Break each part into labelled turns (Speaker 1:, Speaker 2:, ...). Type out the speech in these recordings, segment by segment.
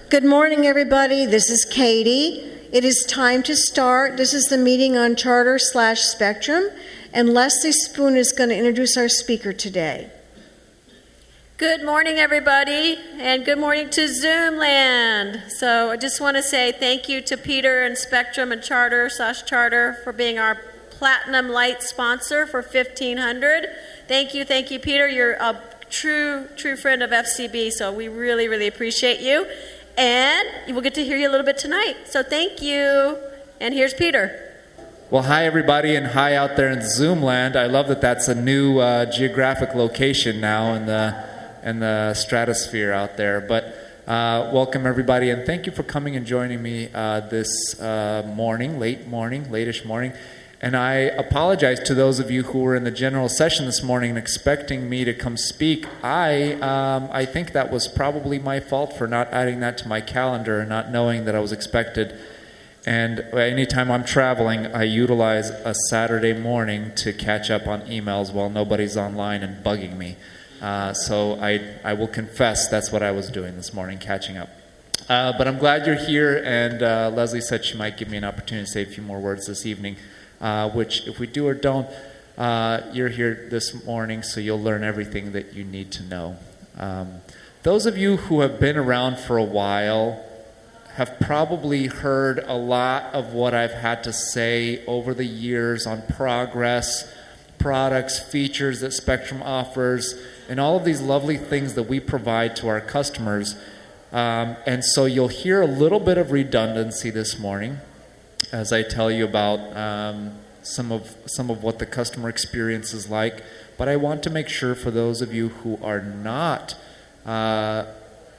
Speaker 1: Good morning, everybody. This is Katie. It is time to start. This is the meeting on Charter/Spectrum, and Leslie Spoon is going to introduce our speaker today.
Speaker 2: Good morning, everybody, and good morning to Zoomland. So I just want to say thank you to Peter and Spectrum and Charter/Charter for being our Platinum Light sponsor for 1500. Thank you, Peter. You're a true friend of FCB, so we really, really appreciate you. And we'll get to hear you a little bit tonight. So thank you. And here's Peter.
Speaker 3: Well, hi, everybody, and hi out there in Zoomland. I love that that's a new geographic location now in the stratosphere out there. But welcome, everybody, and thank you for coming and joining me this late-ish morning. And I apologize to those of you who were in the general session this morning expecting me to come speak. I think that was probably my fault for not adding that to my calendar and not knowing that I was expected. And anytime I'm traveling, I utilize a Saturday morning to catch up on emails while nobody's online and bugging me. So I will confess that's what I was doing this morning, catching up. But I'm glad you're here, and Leslie said she might give me an opportunity to say a few more words this evening. Which, if we do or don't, you're here this morning, so you'll learn everything that you need to know. Those of you who have been around for a while have probably heard a lot of what I've had to say over the years on progress, products, features that Spectrum offers, and all of these lovely things that we provide to our customers. And so you'll hear a little bit of redundancy this morning as I tell you about some of what the customer experience is like. But I want to make sure for those of you who are not, that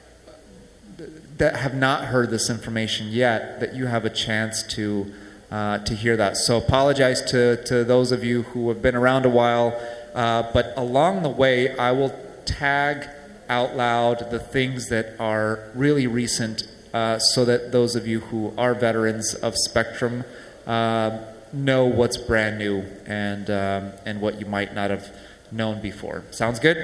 Speaker 3: have not heard this information yet, that you have a chance to hear that. So apologize to those of you who have been around a while, but along the way I will tag out loud the things that are really recent, so that those of you who are veterans of Spectrum know what's brand new and what you might not have known before. Sounds good?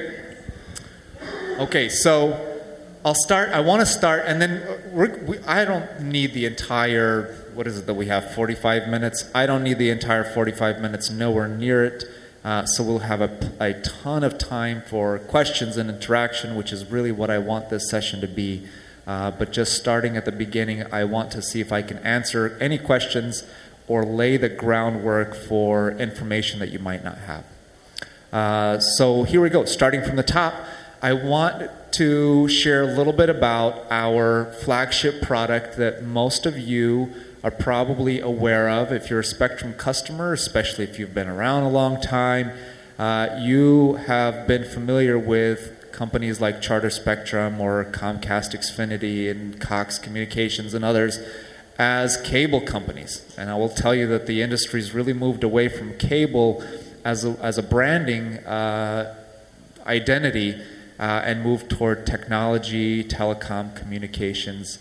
Speaker 3: Okay, so I'll start. I want to start, and then I don't need the entire, what is it that we have, 45 minutes? I don't need the entire 45 minutes, nowhere near it. So we'll have a ton of time for questions and interaction, which is really what I want this session to be. But just starting at the beginning, I want to see if I can answer any questions or lay the groundwork for information that you might not have. So here we go. Starting from the top, I want to share a little bit about our flagship product that most of you are probably aware of. If you're a Spectrum customer, especially if you've been around a long time, you have been familiar with companies like Charter Spectrum or Comcast Xfinity and Cox Communications and others as cable companies. And I will tell you that the industry's really moved away from cable as a branding identity and moved toward technology, telecom, communications,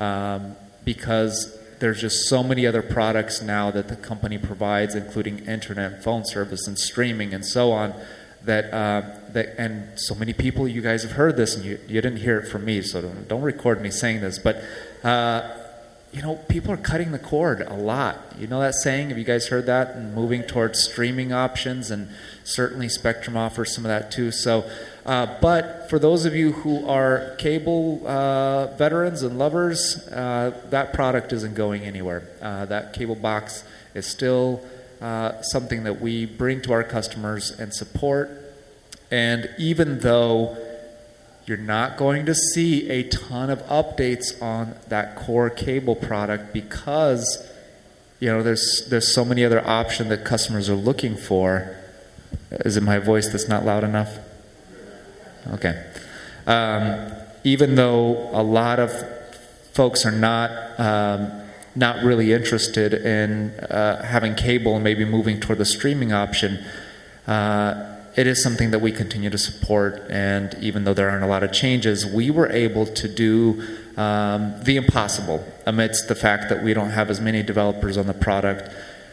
Speaker 3: because there's just so many other products now that the company provides, including internet and phone service and streaming and so on, that and so many people, you guys have heard this, and you didn't hear it from me, so don't record me saying this, but people are cutting the cord a lot. You know that saying? Have you guys heard that? And moving towards streaming options, and certainly Spectrum offers some of that too. So, but for those of you who are cable veterans and lovers, that product isn't going anywhere. That cable box is still something that we bring to our customers and support. And even though you're not going to see a ton of updates on that core cable product because there's so many other options that customers are looking for. Is it my voice that's not loud enough? Okay. Even though a lot of folks are not really interested in having cable and maybe moving toward the streaming option, it is something that we continue to support. And even though there aren't a lot of changes, we were able to do the impossible amidst the fact that we don't have as many developers on the product.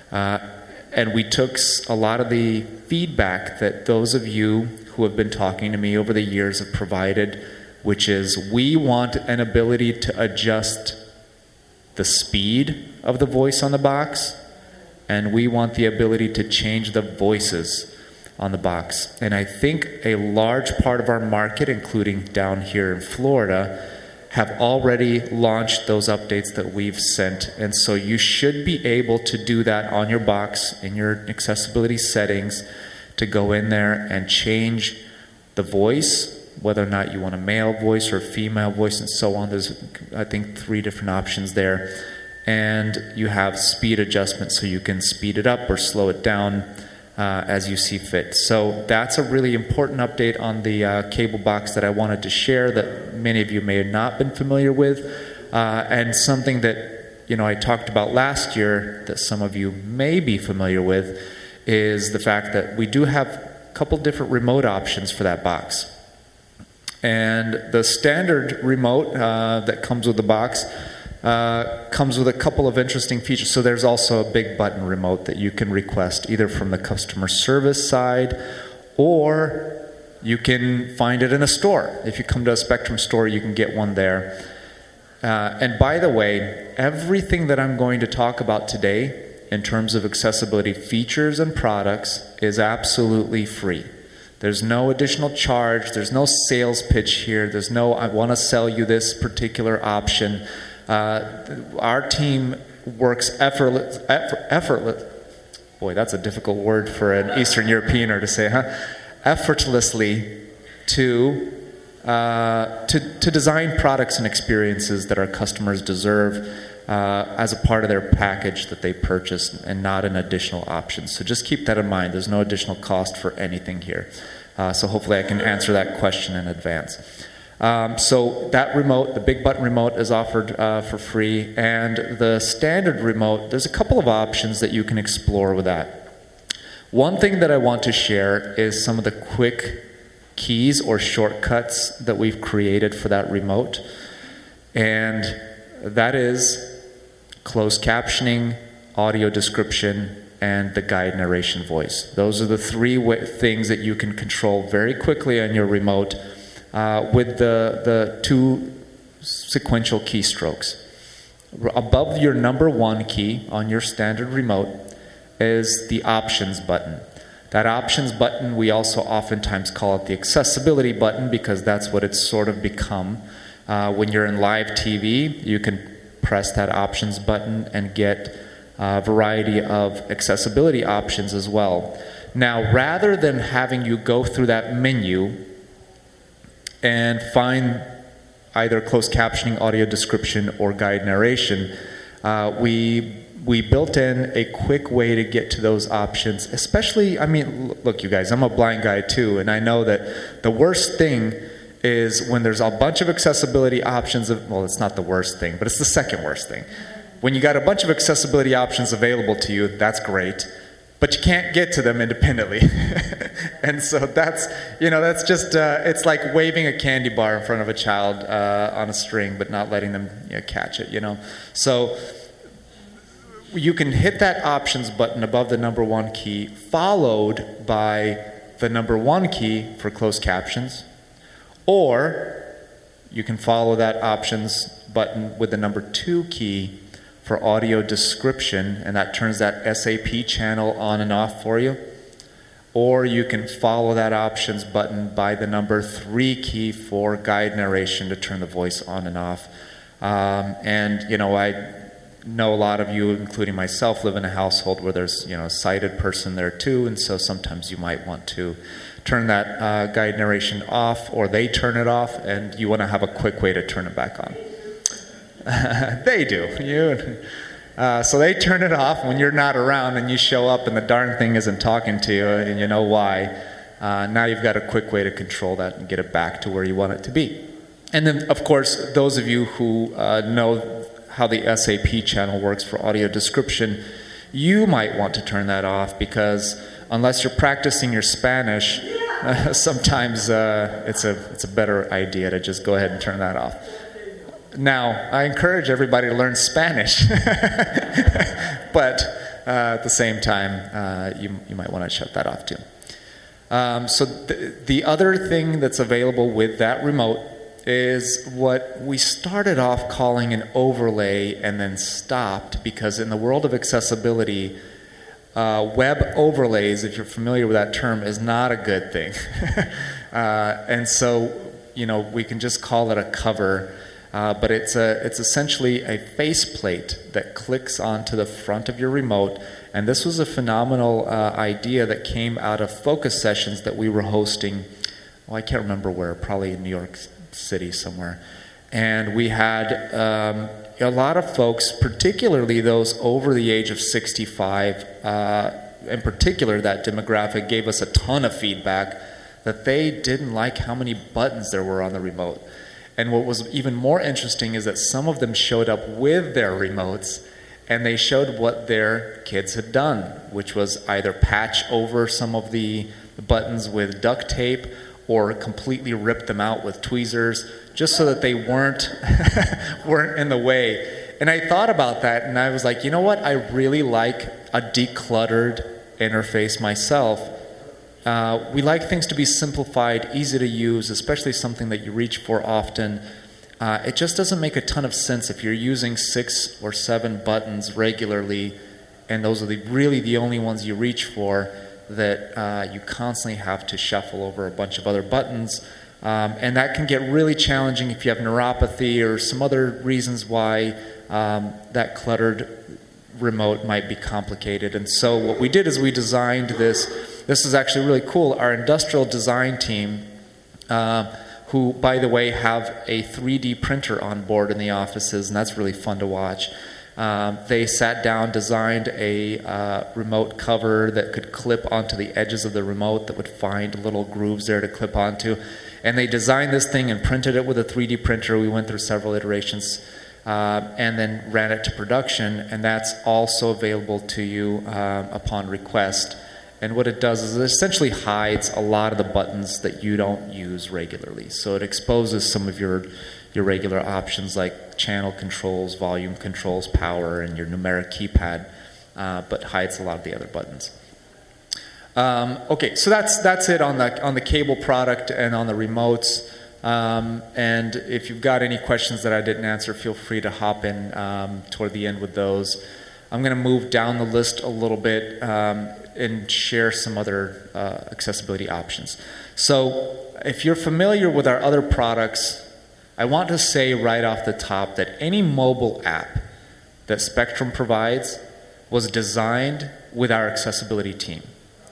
Speaker 3: And we took a lot of the feedback that those of you who have been talking to me over the years have provided which is we want an ability to adjust the speed of the voice on the box, and we want the ability to change the voices on the box. And I think a large part of our market, including down here in Florida, have already launched those updates that we've sent. And so you should be able to do that on your box in your accessibility settings, to go in there and change the voice, whether or not you want a male voice or a female voice and so on. There's, I think, 3 different options there. And you have speed adjustment, so you can speed it up or slow it down as you see fit. So that's a really important update on the cable box that I wanted to share that many of you may have not been familiar with, and something that I talked about last year that some of you may be familiar with is the fact that we do have a couple different remote options for that box. And the standard remote that comes with the box comes with a couple of interesting features. So there's also a big button remote that you can request either from the customer service side, or you can find it in a store. If you come to a Spectrum store, you can get one there. And by the way, everything that I'm going to talk about today in terms of accessibility features and products is absolutely free. There's no additional charge. There's no sales pitch here. There's no, I want to sell you this particular option. Our team works effortless. Boy, that's a difficult word for an Eastern Europeaner to say, huh? Effortlessly to design products and experiences that our customers deserve as a part of their package that they purchase, and not an additional option. So just keep that in mind. There's no additional cost for anything here. So hopefully I can answer that question in advance. So that remote, the big button remote, is offered for free, and the standard remote, there's a couple of options that you can explore with that. One thing that I want to share is some of the quick keys or shortcuts that we've created for that remote, and that is closed captioning, audio description, and the guide narration voice. Those are the 3 things that you can control very quickly on your remote with the 2 sequential keystrokes. Above your number 1 key on your standard remote is the options button. That options button, we also oftentimes call it the accessibility button, because that's what it's sort of become. When you're in live TV, you can press that options button and get a variety of accessibility options as well. Now, rather than having you go through that menu and find either closed captioning, audio description, or guide narration, we built in a quick way to get to those options. Especially, look, you guys, I'm a blind guy too, and I know that the worst thing is when there's a bunch of accessibility options. Well, it's not the worst thing, but it's the second worst thing. When you got a bunch of accessibility options available to you, that's great, but you can't get to them independently. And so that's just, it's like waving a candy bar in front of a child on a string, but not letting them catch it, So you can hit that options button above the number 1 key, followed by the number 1 key for closed captions, or you can follow that options button with the number 2 key for audio description, and that turns that SAP channel on and off for you. Or you can follow that options button by the number 3 key for guide narration to turn the voice on and off. And I know a lot of you, including myself, live in a household where there's a sighted person there too, and so sometimes you might want to turn that guide narration off, or they turn it off, and you want to have a quick way to turn it back on. They do. So they turn it off when you're not around, and you show up and the darn thing isn't talking to you, and you know why. Now you've got a quick way to control that and get it back to where you want it to be. And then, of course, those of you who know how the SAP channel works for audio description, you might want to turn that off, because unless you're practicing your Spanish, sometimes it's a better idea to just go ahead and turn that off. Now, I encourage everybody to learn Spanish, but at the same time, you might want to shut that off too. So the other thing that's available with that remote is what we started off calling an overlay and then stopped, because in the world of accessibility, web overlays, if you're familiar with that term, is not a good thing. And so, we can just call it a cover, but it's essentially a faceplate that clicks onto the front of your remote. And this was a phenomenal idea that came out of focus sessions that we were hosting. Well, I can't remember where, probably in New York City somewhere. And we had a lot of folks, particularly those over the age of 65, in particular that demographic, gave us a ton of feedback that they didn't like how many buttons there were on the remote. And what was even more interesting is that some of them showed up with their remotes, and they showed what their kids had done, which was either patch over some of the buttons with duct tape or completely rip them out with tweezers, just so that they weren't in the way. And I thought about that, and I was like, you know what? I really like a decluttered interface myself. We like things to be simplified, easy to use, especially something that you reach for often. It just doesn't make a ton of sense if you're using 6 or 7 buttons regularly, and those are really the only ones you reach for, that you constantly have to shuffle over a bunch of other buttons. And that can get really challenging if you have neuropathy or some other reasons why that cluttered remote might be complicated. And so what we did is we designed this. This is actually really cool. Our industrial design team, who, by the way, have a 3D printer on board in the offices, and that's really fun to watch. They sat down, designed a remote cover that could clip onto the edges of the remote that would find little grooves there to clip onto. And they designed this thing and printed it with a 3D printer. We went through several iterations and then ran it to production, and that's also available to you upon request. And what it does is it essentially hides a lot of the buttons that you don't use regularly. So it exposes some of your regular options like channel controls, volume controls, power, and your numeric keypad, but hides a lot of the other buttons. Okay, so that's it on the cable product and on the remotes. And if you've got any questions that I didn't answer, feel free to hop in toward the end with those. I'm going to move down the list a little bit and share some other accessibility options. So if you're familiar with our other products, I want to say right off the top that any mobile app that Spectrum provides was designed with our accessibility team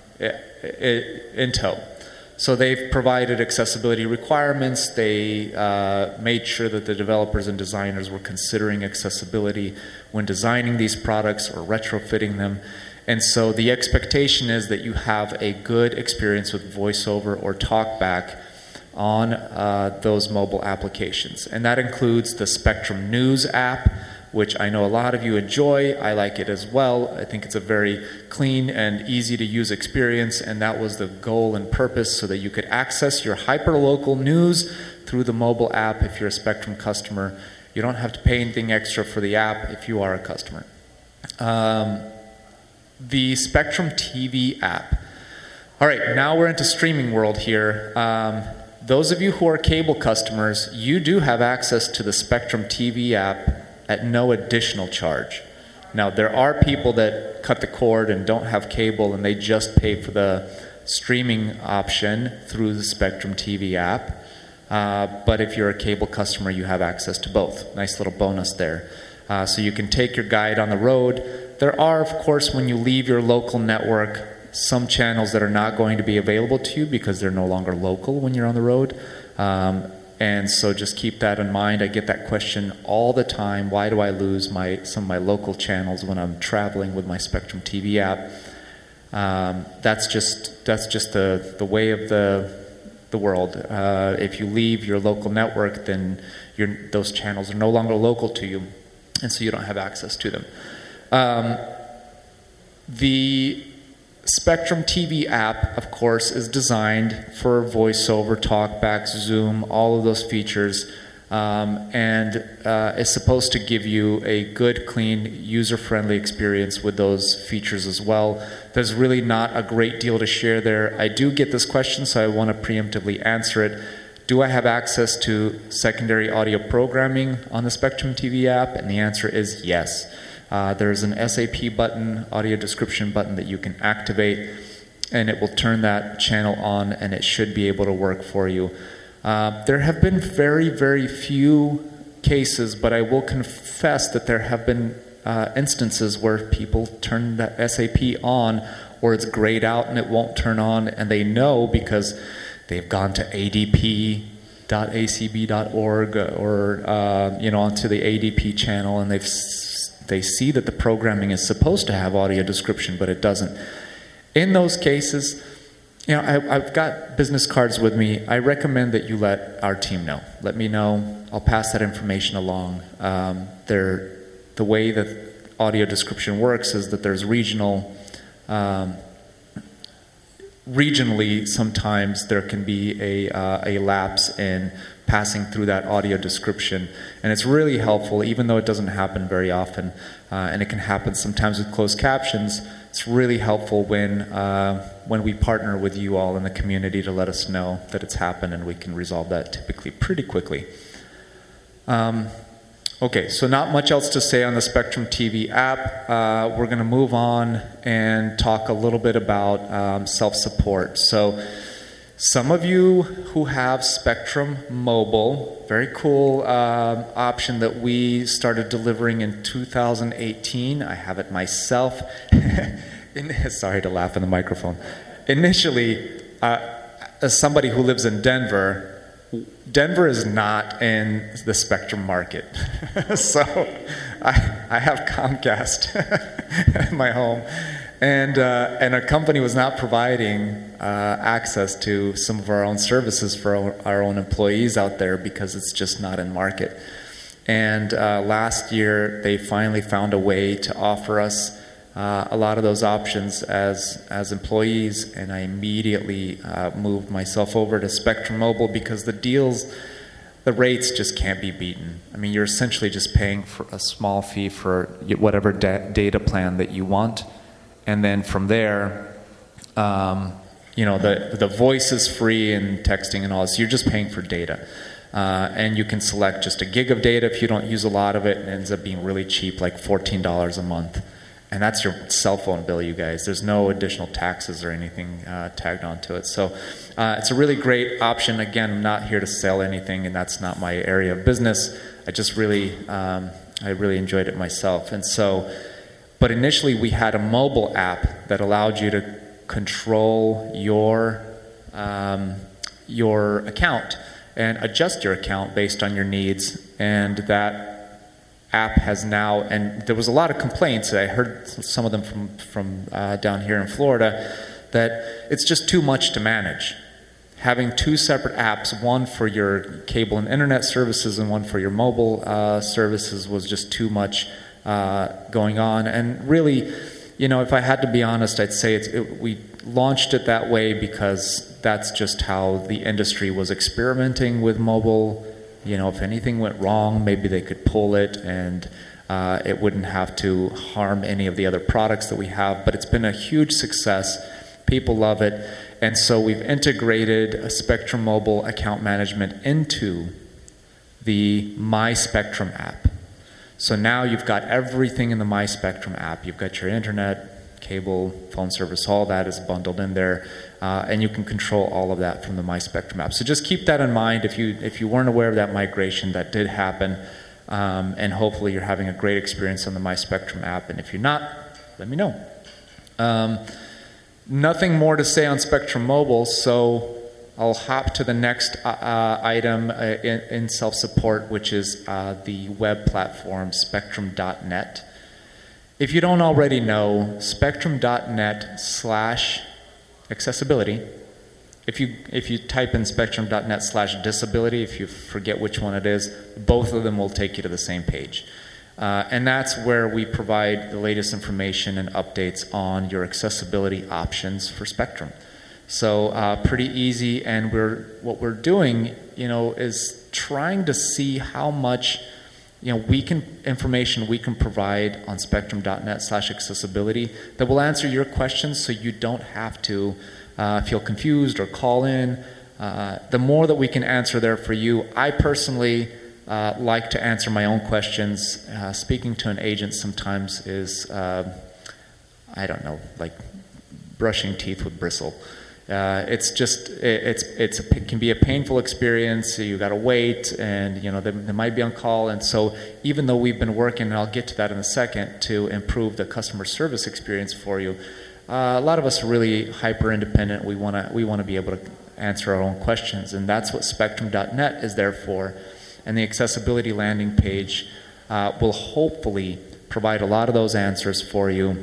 Speaker 3: in tow. So they've provided accessibility requirements. They made sure that the developers and designers were considering accessibility when designing these products or retrofitting them. And so the expectation is that you have a good experience with VoiceOver or TalkBack on those mobile applications. And that includes the Spectrum News app, which I know a lot of you enjoy. I like it as well. I think it's a very clean and easy to use experience, and that was the goal and purpose, so that you could access your hyperlocal news through the mobile app if you're a Spectrum customer. You don't have to pay anything extra for the app if you are a customer. The Spectrum TV app. All right, now we're into streaming world here. Those of you who are cable customers, you do have access to the Spectrum TV app at no additional charge. Now, there are people that cut the cord and don't have cable, and they just pay for the streaming option through the Spectrum TV app. But if you're a cable customer, you have access to both. Nice little bonus there. So you can take your guide on the road. There are, of course, when you leave your local network, some channels that are not going to be available to you because they're no longer local when you're on the road. And so just keep that in mind. I get that question all the time. Why do I lose some of my local channels when I'm traveling with my Spectrum TV app? That's just the way of the world. If you leave your local network, then those channels are no longer local to you, and so you don't have access to them. The Spectrum TV app, of course, is designed for VoiceOver, TalkBack, Zoom, all of those features, and is supposed to give you a good, clean, user-friendly experience with those features as well. There's really not a great deal to share there. I do get this question, so I want to preemptively answer it. Do I have access to secondary audio programming on the Spectrum TV app? And the answer is yes. There's an SAP button, audio description button, that you can activate, and it will turn that channel on, and it should be able to work for you. There have been very, very few cases, but I will confess that there have been instances where people turn that SAP on, or it's grayed out and it won't turn on, and they know because they've gone to adp.acb.org or onto the ADP channel, and they see that the programming is supposed to have audio description, but it doesn't. In those cases, I've got business cards with me. I recommend that you let our team know. Let me know. I'll pass that information along. The way that audio description works is that there's regionally, sometimes there can be a lapse in passing through that audio description, and it's really helpful, even though it doesn't happen very often, and it can happen sometimes with closed captions. It's really helpful when we partner with you all in the community to let us know that it's happened, and we can resolve that typically pretty quickly. Okay, so not much else to say on the Spectrum TV app. We're going to move on and talk a little bit about self-support. So some of you who have Spectrum Mobile, very cool option that we started delivering in 2018. I have it myself. Sorry to laugh in the microphone. Initially, as somebody who lives in Denver is not in the Spectrum market. So I have Comcast at my home, and a company was not providing access to some of our own services for our own employees out there because it's just not in market. And last year they finally found a way to offer us a lot of those options as employees, and I immediately moved myself over to Spectrum Mobile because the rates just can't be beaten. I mean, you're essentially just paying for a small fee for whatever data plan that you want, and then from there, the voice is free and texting and all this. So you're just paying for data. And you can select just a gig of data if you don't use a lot of it, and it ends up being really cheap, like $14 a month. And that's your cell phone bill, you guys. There's no additional taxes or anything tagged onto it. So it's a really great option. Again, I'm not here to sell anything, and that's not my area of business. I just really enjoyed it myself. And so, but initially we had a mobile app that allowed you to control your account and adjust your account based on your needs. And that app has now, and there was a lot of complaints, I heard some of them from down here in Florida, that it's just too much to manage. Having two separate apps, one for your cable and internet services and one for your mobile services, was just too much going on. And really, if I had to be honest, I'd say we launched it that way because that's just how the industry was experimenting with mobile. If anything went wrong, maybe they could pull it, and it wouldn't have to harm any of the other products that we have. But it's been a huge success. People love it. And so we've integrated a Spectrum Mobile account management into the My Spectrum app. So now you've got everything in the My Spectrum app. You've got your internet, cable, phone service, all that is bundled in there, and you can control all of that from the My Spectrum app. So just keep that in mind. If you weren't aware of that migration, that did happen, and hopefully you're having a great experience on the My Spectrum app. And if you're not, let me know. Nothing more to say on Spectrum Mobile, so I'll hop to the next item in self-support, which is the web platform, Spectrum.net. If you don't already know, Spectrum.net/accessibility, if you type in Spectrum.net/disability, if you forget which one it is, both of them will take you to the same page. And that's where we provide the latest information and updates on your accessibility options for Spectrum. So pretty easy, and what we're doing, is trying to see how much information we can provide on Spectrum.net/accessibility that will answer your questions, so you don't have to feel confused or call in. the more that we can answer there for you. I personally like to answer my own questions. Speaking to an agent sometimes is, I don't know, like brushing teeth with bristle. It's just it can be a painful experience. You got to wait, and they might be on call, and so even though we've been working, and I'll get to that in a second, to improve the customer service experience for you, a lot of us are really hyper independent. We want to be able to answer our own questions, and that's what Spectrum.net is there for. And the accessibility landing page will hopefully provide a lot of those answers for you,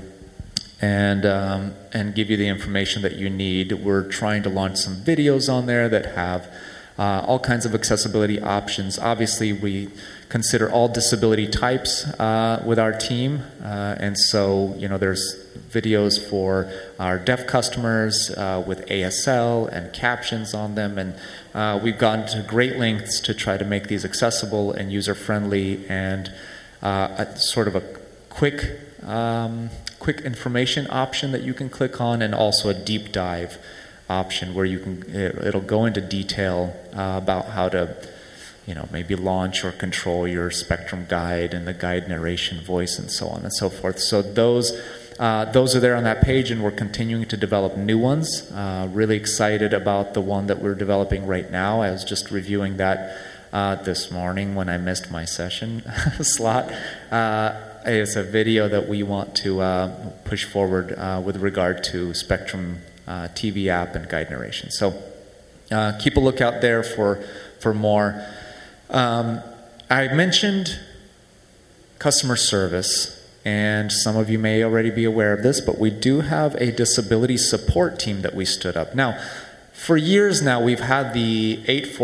Speaker 3: and give you the information that you need. We're trying to launch some videos on there that have all kinds of accessibility options. Obviously, we consider all disability types with our team, and so there's videos for our deaf customers with ASL and captions on them, and we've gone to great lengths to try to make these accessible and user-friendly, and sort of a quick information option that you can click on, and also a deep dive option where it'll go into detail about how to maybe launch or control your Spectrum guide and the guide narration voice and so on and so forth. So those are there on that page, and we're continuing to develop new ones. Really excited about the one that we're developing right now. I was just reviewing that this morning when I missed my session slot. It's a video that we want to push forward with regard to Spectrum TV app and guide narration. So keep a lookout there for more. I mentioned customer service, and some of you may already be aware of this, but we do have a disability support team that we stood up. Now, for years now, we've had the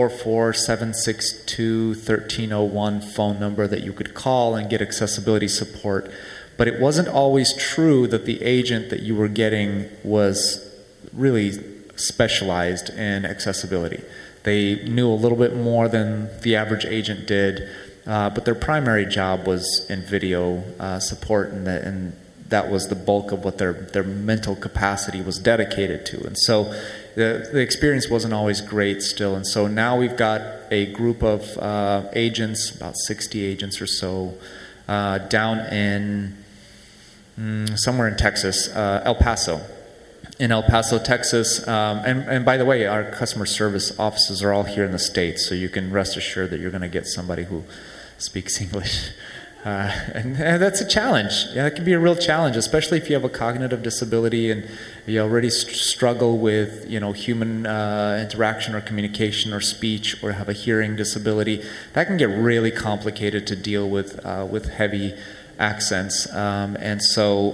Speaker 3: 844-762-1301 phone number that you could call and get accessibility support, but it wasn't always true that the agent that you were getting was really specialized in accessibility. They knew a little bit more than the average agent did, but their primary job was in video support, and that was the bulk of what their mental capacity was dedicated to. And so the experience wasn't always great still. And so now we've got a group of agents, about 60 agents or so, down in somewhere in Texas, El Paso. In El Paso, Texas. And by the way, our customer service offices are all here in the States, so you can rest assured that you're going to get somebody who speaks English. And that's a challenge. Yeah, it can be a real challenge, especially if you have a cognitive disability and you already struggle with, human interaction or communication or speech, or have a hearing disability. That can get really complicated to deal with heavy accents. And so,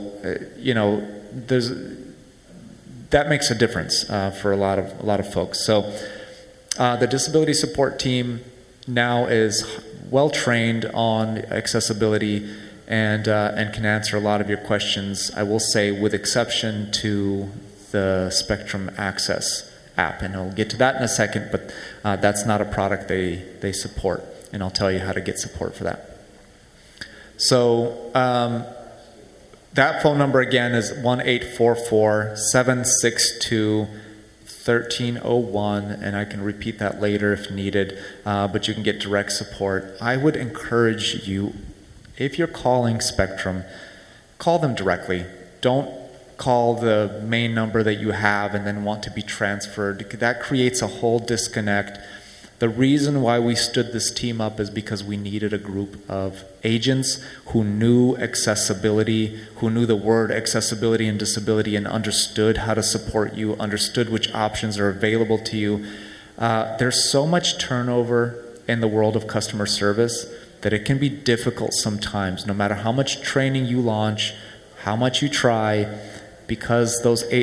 Speaker 3: that makes a difference for a lot of folks. So, the disability support team now is well trained on accessibility and can answer a lot of your questions, I will say, with exception to the Spectrum Access app. And I'll get to that in a second, but that's not a product they support, and I'll tell you how to get support for that. So that phone number again is 1-844-762-1301, and I can repeat that later if needed, but you can get direct support. I would encourage you, if you're calling Spectrum, call them directly. Don't call the main number that you have and then want to be transferred. That creates a whole disconnect. The reason why we stood this team up is because we needed a group of agents who knew accessibility, who knew the word accessibility and disability, and understood how to support you, understood which options are available to you. There's so much turnover in the world of customer service that it can be difficult sometimes, no matter how much training you launch, how much you try, because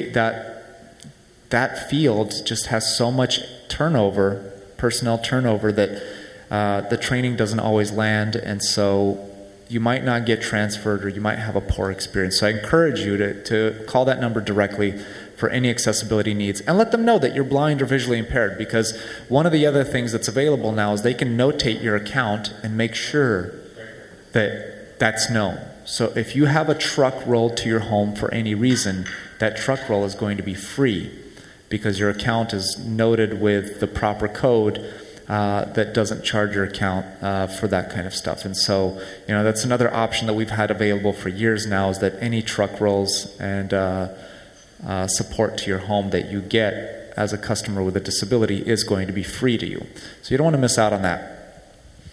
Speaker 3: that field just has so much turnover, personnel turnover, that the training doesn't always land, and so you might not get transferred, or you might have a poor experience. So I encourage you to call that number directly for any accessibility needs, and let them know that you're blind or visually impaired, because one of the other things that's available now is they can notate your account and make sure that that's known. So if you have a truck rolled to your home for any reason, that truck roll is going to be free, because your account is noted with the proper code that doesn't charge your account for that kind of stuff. And so, that's another option that we've had available for years now, is that any truck rolls and support to your home that you get as a customer with a disability is going to be free to you. So you don't want to miss out on that.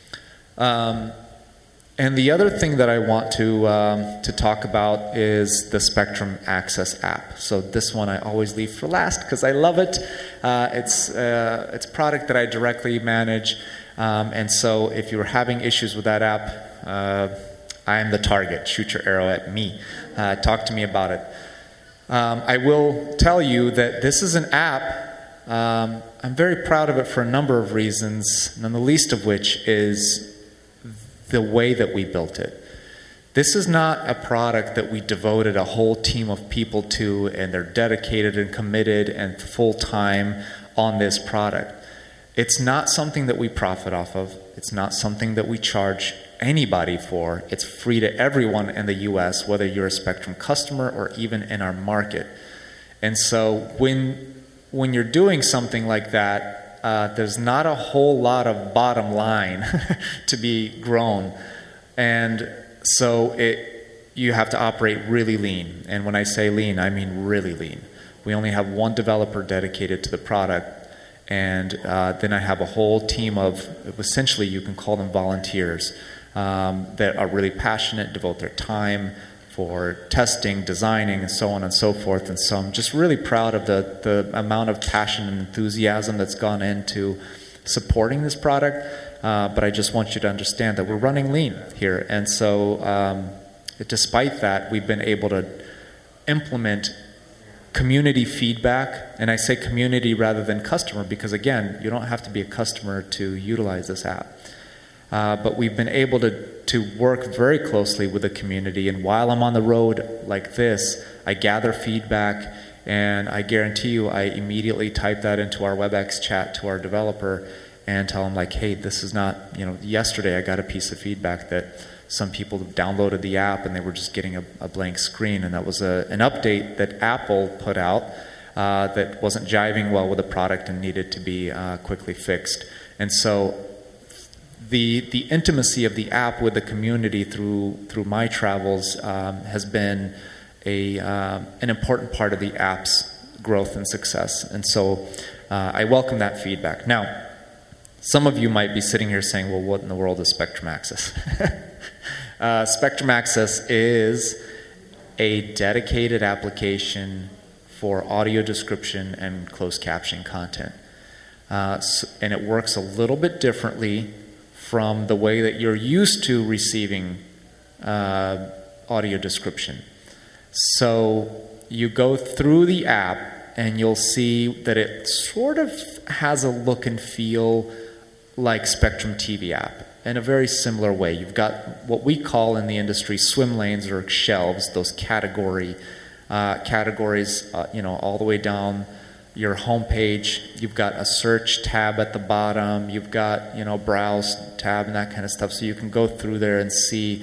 Speaker 3: And the other thing that I want to talk about is the Spectrum Access app. So this one I always leave for last because I love it. It's a product that I directly manage, and so if you're having issues with that app, I am the target. Shoot your arrow at me. Talk to me about it. I will tell you that this is an app. I'm very proud of it for a number of reasons, none the least of which is the way that we built it. This is not a product that we devoted a whole team of people to, and they're dedicated and committed and full-time on this product. It's not something that we profit off of. It's not something that we charge anybody for. It's free to everyone in the US, whether you're a Spectrum customer or even in our market. And so when you're doing something like that, there's not a whole lot of bottom line to be grown. And so you have to operate really lean. And when I say lean, I mean really lean. We only have one developer dedicated to the product. And then I have a whole team of, essentially you can call them volunteers, that are really passionate, devote their time for testing, designing, and so on and so forth. And so I'm just really proud of the amount of passion and enthusiasm that's gone into supporting this product. But I just want you to understand that we're running lean here. And so despite that, we've been able to implement community feedback. And I say community rather than customer because, again, you don't have to be a customer to utilize this app. But we've been able to work very closely with the community. And while I'm on the road like this, I gather feedback, and I guarantee you I immediately type that into our WebEx chat to our developer and tell them, like, hey, this is not, yesterday I got a piece of feedback that some people downloaded the app and they were just getting a blank screen. And that was an update that Apple put out that wasn't jiving well with the product and needed to be quickly fixed. And so the intimacy of the app with the community through my travels has been an important part of the app's growth and success. And so I welcome that feedback. Now, some of you might be sitting here saying, well, what in the world is Spectrum Access? Spectrum Access is a dedicated application for audio description and closed caption content. And it works a little bit differently from the way that you're used to receiving audio description. So you go through the app and you'll see that it sort of has a look and feel like Spectrum TV app in a very similar way. You've got what we call in the industry swim lanes or shelves, those categories, all the way down your home page. You've got a search tab at the bottom. You've got, browse tab and that kind of stuff. So you can go through there and see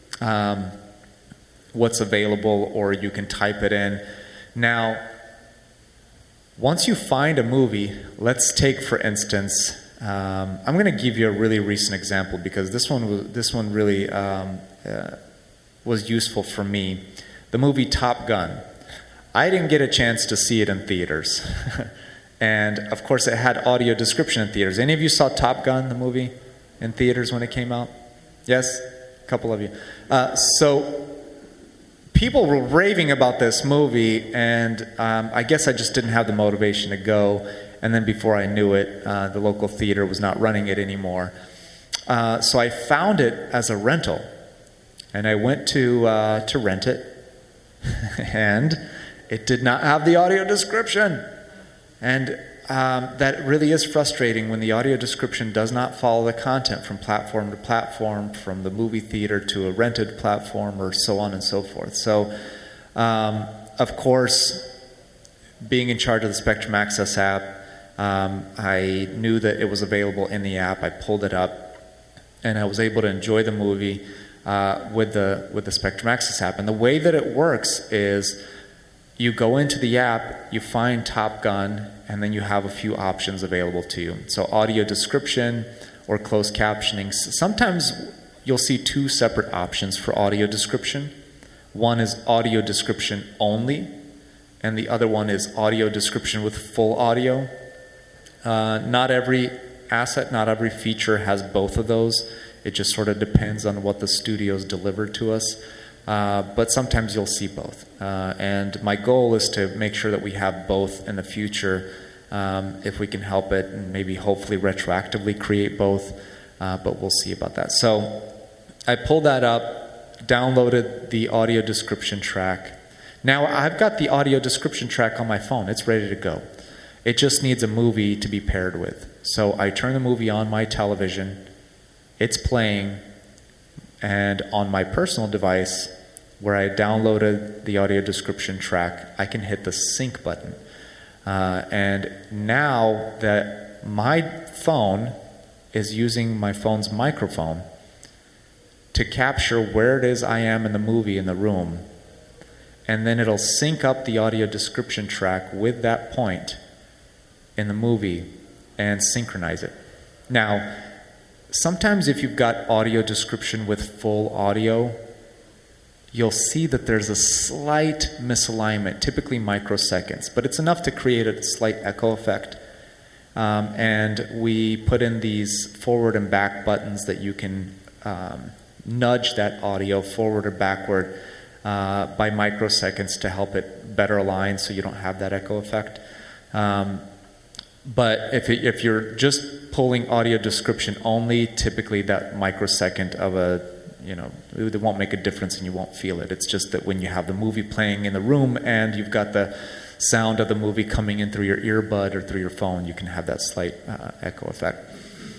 Speaker 3: what's available, or you can type it in. Now, once you find a movie, let's take, for instance, I'm going to give you a really recent example because this one really was useful for me. The movie Top Gun. I didn't get a chance to see it in theaters. And, of course, it had audio description in theaters. Any of you saw Top Gun, the movie, in theaters when it came out? Yes? A couple of you. So people were raving about this movie, and I guess I just didn't have the motivation to go. And then before I knew it, the local theater was not running it anymore. So I found it as a rental. And I went to rent it. And it did not have the audio description. And that really is frustrating when the audio description does not follow the content from platform to platform, from the movie theater to a rented platform, or so on and so forth. So, of course, being in charge of the Spectrum Access app, I knew that it was available in the app. I pulled it up, and I was able to enjoy the movie with the Spectrum Access app. And the way that it works is You go into the app, you find Top Gun, and then you have a few options available to you. So audio description or closed captioning. Sometimes you'll see two separate options for audio description. One is audio description only, and the other one is audio description with full audio. Not every asset, not every feature has both of those. It just sort of depends on what the studio's delivered to us. But sometimes you'll see both. And my goal is to make sure that we have both in the future, if we can help it, and maybe hopefully retroactively create both, but we'll see about that. So I pulled that up, downloaded the audio description track. Now I've got the audio description track on my phone. It's ready to go. It just needs a movie to be paired with. So I turn the movie on my television, it's playing, and on my personal device, where I downloaded the audio description track, I can hit the sync button. And now that my phone is using my phone's microphone to capture where it is I am in the movie in the room, and then it'll sync up the audio description track with that point in the movie and synchronize it. Now, sometimes if you've got audio description with full audio, you'll see that there's a slight misalignment, typically microseconds, but it's enough to create a slight echo effect. And we put in these forward and back buttons that you can nudge that audio forward or backward by microseconds to help it better align so you don't have that echo effect. But if you're just pulling audio description only, typically that microsecond of it won't make a difference and you won't feel it. It's just that when you have the movie playing in the room and you've got the sound of the movie coming in through your earbud or through your phone, you can have that slight echo effect.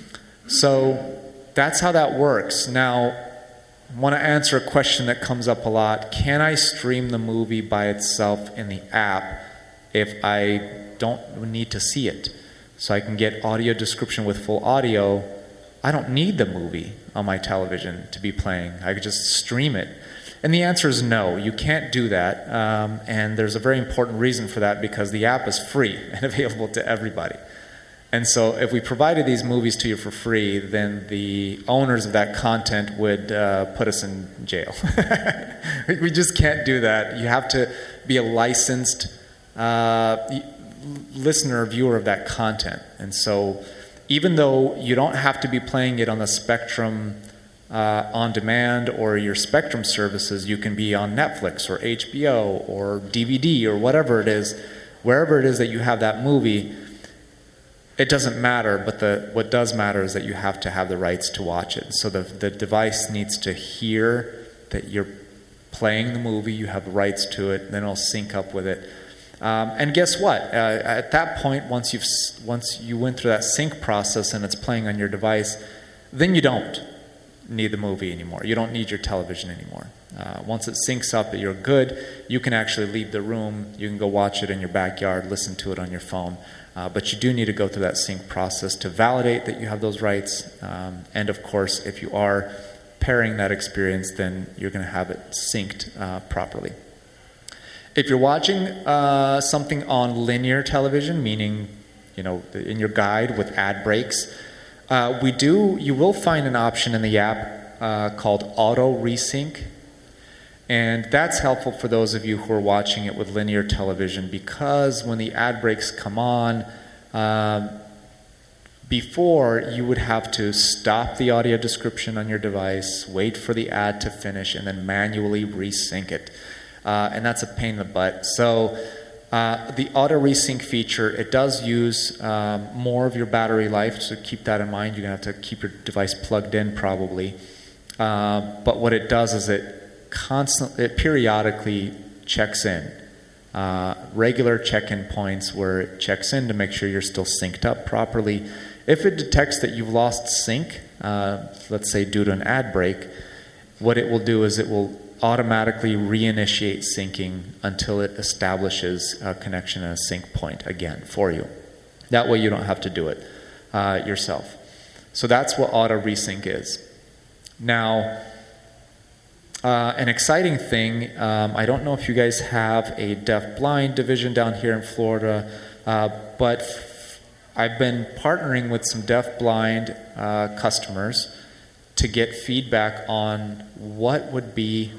Speaker 3: So that's how that works. Now, I want to answer a question that comes up a lot. Can I stream the movie by itself in the app if I don't need to see it? So I can get audio description with full audio. I don't need the movie on my television to be playing. I could just stream it. And the answer is no, you can't do that. And there's a very important reason for that, because the app is free and available to everybody. And so if we provided these movies to you for free, then the owners of that content would put us in jail. We just can't do that. You have to be a licensed listener or viewer of that content. And so even though you don't have to be playing it on the Spectrum on demand or your Spectrum services, you can be on Netflix or HBO or DVD or whatever it is, wherever it is that you have that movie. It doesn't matter, but what does matter is that you have to have the rights to watch it. So the device needs to hear that you're playing the movie, you have rights to it, then it'll sync up with it. And guess what? At that point, once you went through that sync process and it's playing on your device, then you don't need the movie anymore. You don't need your television anymore. Once it syncs up that you're good, you can actually leave the room. You can go watch it in your backyard, listen to it on your phone. But you do need to go through that sync process to validate that you have those rights. And of course, if you are pairing that experience, then you're going to have it synced properly. If you're watching something on linear television, meaning, in your guide with ad breaks, you will find an option in the app called Auto Resync. And that's helpful for those of you who are watching it with linear television, because when the ad breaks come on, before you would have to stop the audio description on your device, wait for the ad to finish, and then manually resync it. And that's a pain in the butt. So the auto resync feature, it does use more of your battery life, so keep that in mind. You're going to have to keep your device plugged in probably. But what it does is it periodically checks in. Regular check-in points where it checks in to make sure you're still synced up properly. If it detects that you've lost sync, let's say due to an ad break, what it will do is it will automatically reinitiate syncing until it establishes a connection and a sync point again for you. That way you don't have to do it yourself. So that's what auto resync is. Now, An exciting thing, I don't know if you guys have a deaf-blind division down here in Florida, but I've been partnering with some deaf-blind customers to get feedback on what would be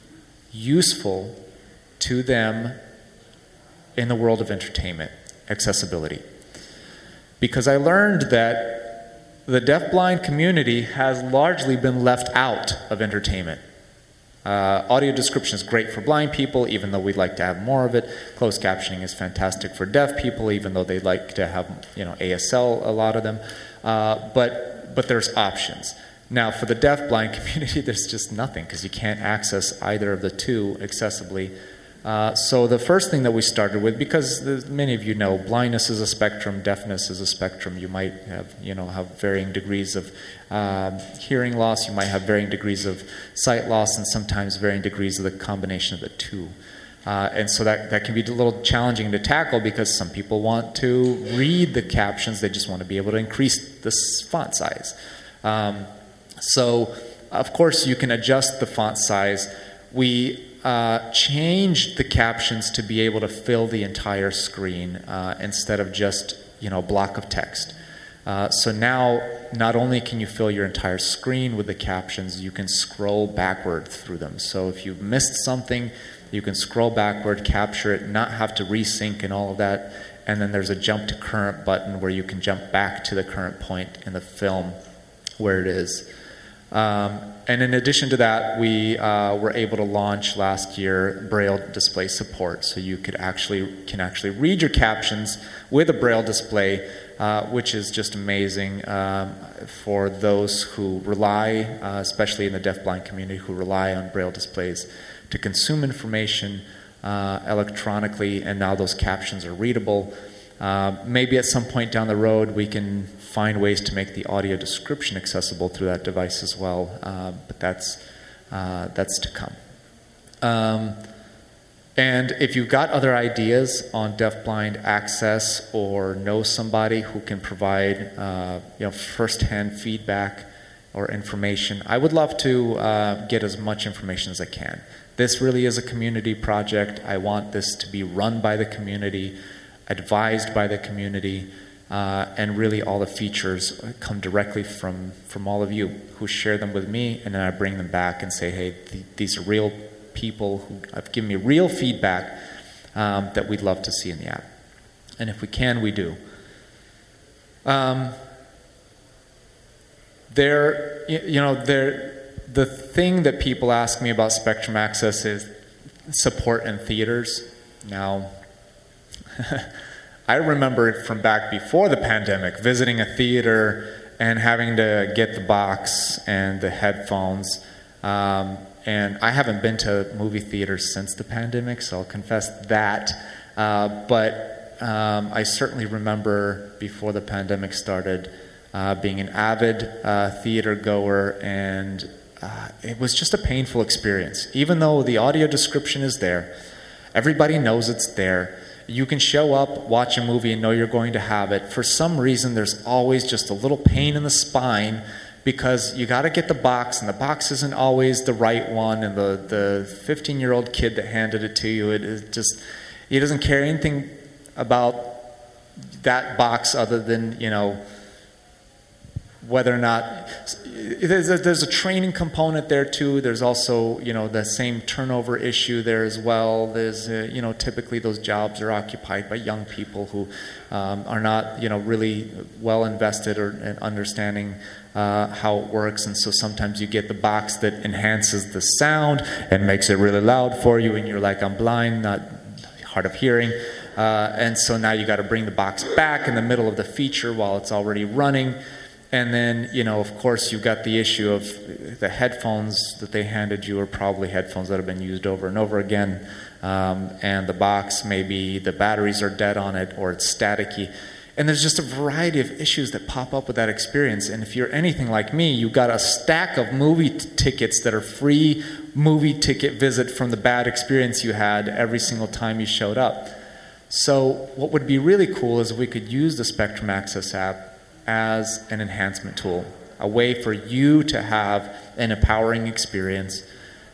Speaker 3: useful to them in the world of entertainment, accessibility. Because I learned that the deaf-blind community has largely been left out of entertainment. Audio description is great for blind people, even though we'd like to have more of it. Closed captioning is fantastic for deaf people, even though they'd like to have, ASL, a lot of them. But there's options. Now, for the deaf-blind community, there's just nothing, because you can't access either of the two accessibly. So the first thing that we started with, because many of you know, blindness is a spectrum, deafness is a spectrum. You might have varying degrees of hearing loss. You might have varying degrees of sight loss, and sometimes varying degrees of the combination of the two. And so that can be a little challenging to tackle, because some people want to read the captions. They just want to be able to increase the font size. So, of course, you can adjust the font size. We changed the captions to be able to fill the entire screen instead of just a block of text. So now, not only can you fill your entire screen with the captions, you can scroll backward through them. So if you've missed something, you can scroll backward, capture it, not have to resync and all of that. And then there's a jump to current button where you can jump back to the current point in the film where it is. And in addition to that, we were able to launch last year Braille display support, so you can actually read your captions with a Braille display, which is just amazing for those who rely, especially in the deafblind community, who rely on Braille displays to consume information electronically, and now those captions are readable. Maybe at some point down the road we can find ways to make the audio description accessible through that device as well, but that's to come. And if you've got other ideas on deafblind access, or know somebody who can provide first-hand feedback or information, I would love to get as much information as I can. This really is a community project. I want this to be run by the community, advised by the community, and really all the features come directly from all of you who share them with me, and then I bring them back and say, hey, these are real people who have given me real feedback that we'd love to see in the app. And if we can, we do. The thing that people ask me about Spectrum Access is support in theaters. Now, I remember it from back before the pandemic, visiting a theater and having to get the box and the headphones. And I haven't been to movie theaters since the pandemic, so I'll confess that. But I certainly remember before the pandemic started being an avid theater goer, and it was just a painful experience. Even though the audio description is there, everybody knows it's there. You can show up, watch a movie, and know you're going to have it. For some reason, there's always just a little pain in the spine, because you got to get the box, and the box isn't always the right one, and the 15-year-old kid that handed it to you, he doesn't care anything about that box other than, whether or not there's a training component there too. There's also the same turnover issue there as well. There's typically those jobs are occupied by young people who are not really well invested or in understanding how it works, and so sometimes you get the box that enhances the sound and makes it really loud for you, and you're like, I'm blind, not hard of hearing. And so now you got to bring the box back in the middle of the feature while it's already running. And then, of course, you've got the issue of the headphones that they handed you are probably headphones that have been used over and over again. And the box, maybe the batteries are dead on it, or it's staticky. And there's just a variety of issues that pop up with that experience. And if you're anything like me, you've got a stack of movie tickets that are free movie ticket visit from the bad experience you had every single time you showed up. So what would be really cool is if we could use the Spectrum Access app as an enhancement tool, a way for you to have an empowering experience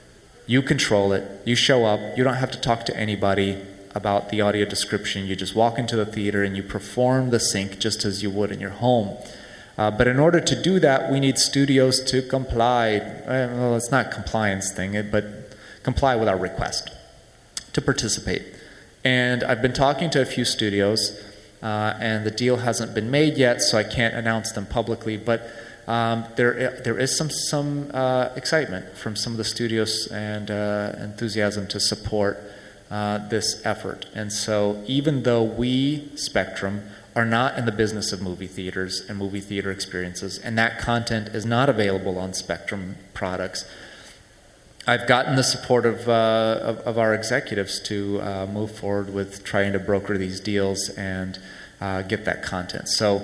Speaker 3: You control it. You show up. You don't have to talk to anybody about the audio description. You just walk into the theater and you perform the sync just as you would in your home. But in order to do that, we need studios to comply. Well, it's not a compliance thing, but comply with our request to participate. And I've been talking to a few studios, and the deal hasn't been made yet, so I can't announce them publicly. But there is some excitement from some of the studios and enthusiasm to support this effort. And so even though we, Spectrum, are not in the business of movie theaters and movie theater experiences, and that content is not available on Spectrum products, I've gotten the support of our executives to move forward with trying to broker these deals and get that content. So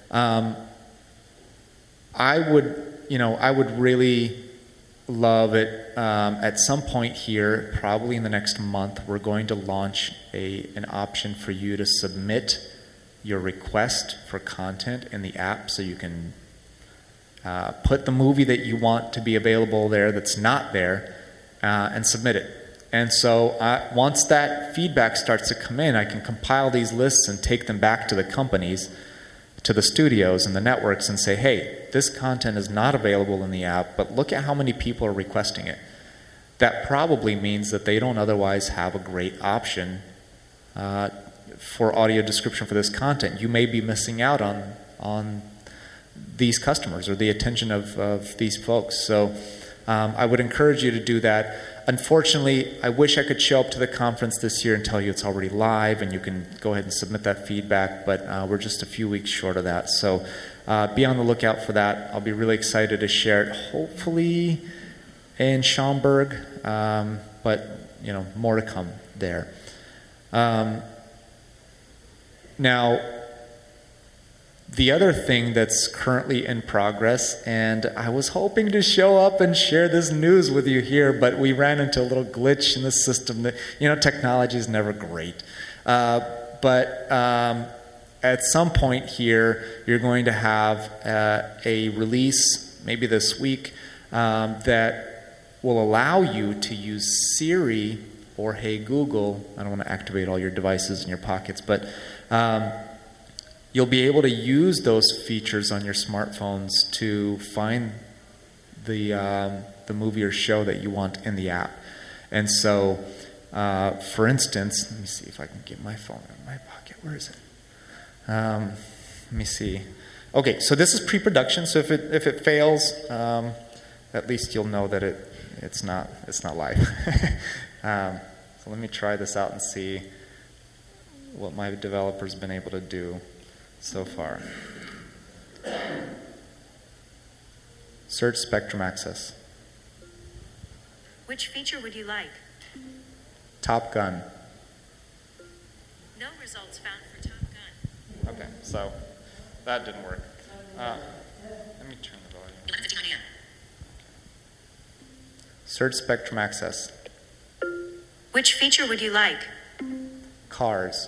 Speaker 3: I would really love it. At some point here, probably in the next month, we're going to launch an option for you to submit your request for content in the app, so you can put the movie that you want to be available there that's not there, and submit it. And so once that feedback starts to come in, I can compile these lists and take them back to the companies, to the studios and the networks, and say, hey, this content is not available in the app, but look at how many people are requesting it. That probably means that they don't otherwise have a great option for audio description for this content. You may be missing out on these customers or the attention of these folks. So I would encourage you to do that. Unfortunately, I wish I could show up to the conference this year and tell you it's already live and you can go ahead and submit that feedback, but we're just a few weeks short of that. So be on the lookout for that. I'll be really excited to share it, hopefully in Schaumburg, but more to come there. Now, the other thing that's currently in progress, and I was hoping to show up and share this news with you here, but we ran into a little glitch in the system. Technology is never great. But at some point here, you're going to have a release, maybe this week, that will allow you to use Siri or Hey Google. I don't want to activate all your devices in your pockets, but you'll be able to use those features on your smartphones to find the movie or show that you want in the app. And so, for instance, let me see if I can get my phone in my pocket. Where is it? Let me see. Okay, so this is pre-production. So if it fails, at least you'll know that it's not live. So let me try this out and see what my developer's been able to do so far. Search Spectrum Access.
Speaker 4: Which feature would you like?
Speaker 3: Top Gun.
Speaker 4: No results found for Top Gun.
Speaker 3: Okay, so that didn't work. Let me turn the volume.
Speaker 4: 11:59 a.m.
Speaker 3: Search Spectrum Access.
Speaker 4: Which feature would you like?
Speaker 3: Cars.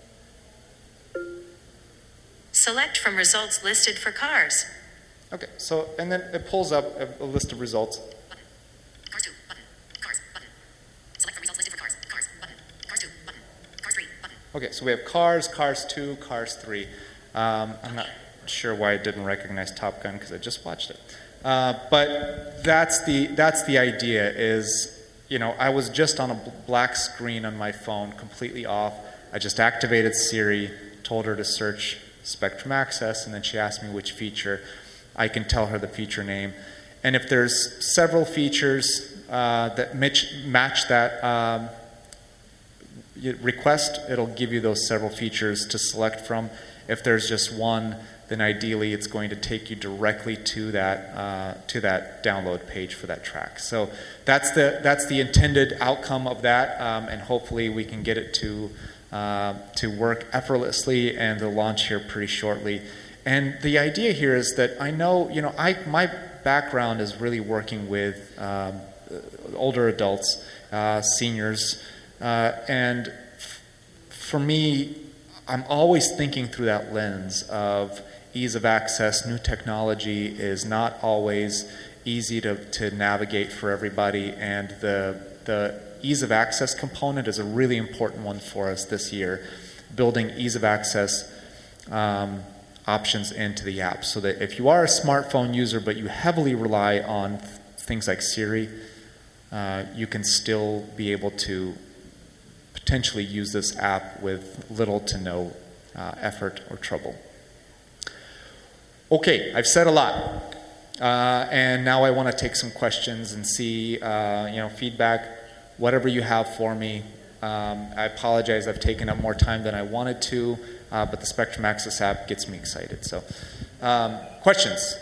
Speaker 4: Select from results listed for Cars.
Speaker 3: Okay, so, and then it pulls up a list of results.
Speaker 4: Button. Cars 2. Button. Cars. Button. Select from results listed for Cars. Cars. Button. Cars 2. Button. Cars 3. Button.
Speaker 3: Okay, so we have Cars, Cars 2, Cars 3. I'm not sure why it didn't recognize Top Gun because I just watched it. But that's the idea is, I was just on a black screen on my phone, completely off. I just activated Siri, told her to search Spectrum Access, and then she asked me which feature. I can tell her the feature name. And if there's several features that match that request, it'll give you those several features to select from. If there's just one, then ideally it's going to take you directly to that download page for that track. So that's the intended outcome of that, and hopefully we can get it to work effortlessly and to launch here pretty shortly. And the idea here is that I know, my background is really working with older adults, seniors, and for me, I'm always thinking through that lens of ease of access. New technology is not always easy to navigate for everybody, and the ease of access component is a really important one for us this year, building ease of access options into the app, so that if you are a smartphone user but you heavily rely on things like Siri, you can still be able to potentially use this app with little to no effort or trouble. Okay, I've said a lot, and now I want to take some questions and see, feedback, whatever you have for me. I apologize, I've taken up more time than I wanted to, but the Spectrum Access app gets me excited. So, questions?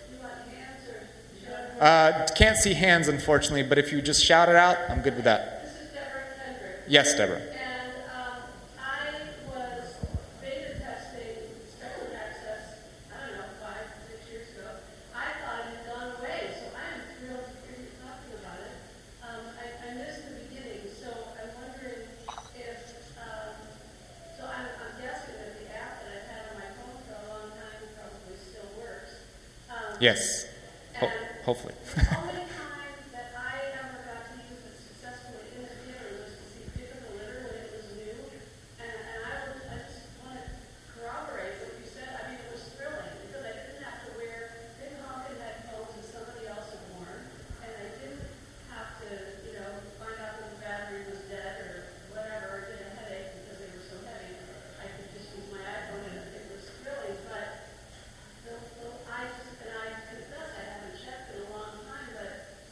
Speaker 3: Can't see hands, unfortunately, but if you just shout it out, I'm good with that.
Speaker 2: This is Deborah Kendrick.
Speaker 3: Yes, Deborah.
Speaker 2: And I was beta testing Spectrum Access, I don't know, 5, 6 years ago. I thought it had gone away, so I am thrilled to hear you talking about it. I missed the beginning, so I'm wondering if, so I'm guessing that the app that I've had on my phone for a long time probably still works.
Speaker 3: Yes, hopefully.
Speaker 2: The only time that I ever got to use it successfully in the theater was to see Pick of the Litter when it was new. And I just want to corroborate what you said. I mean, it was thrilling because I didn't have to didn't honk in headphones as somebody else had worn. And I didn't have to, find out that the battery was dead or whatever, or get a headache because they were so heavy. I could just use my iPhone and it was thrilling. But I confess I haven't checked in a long time, but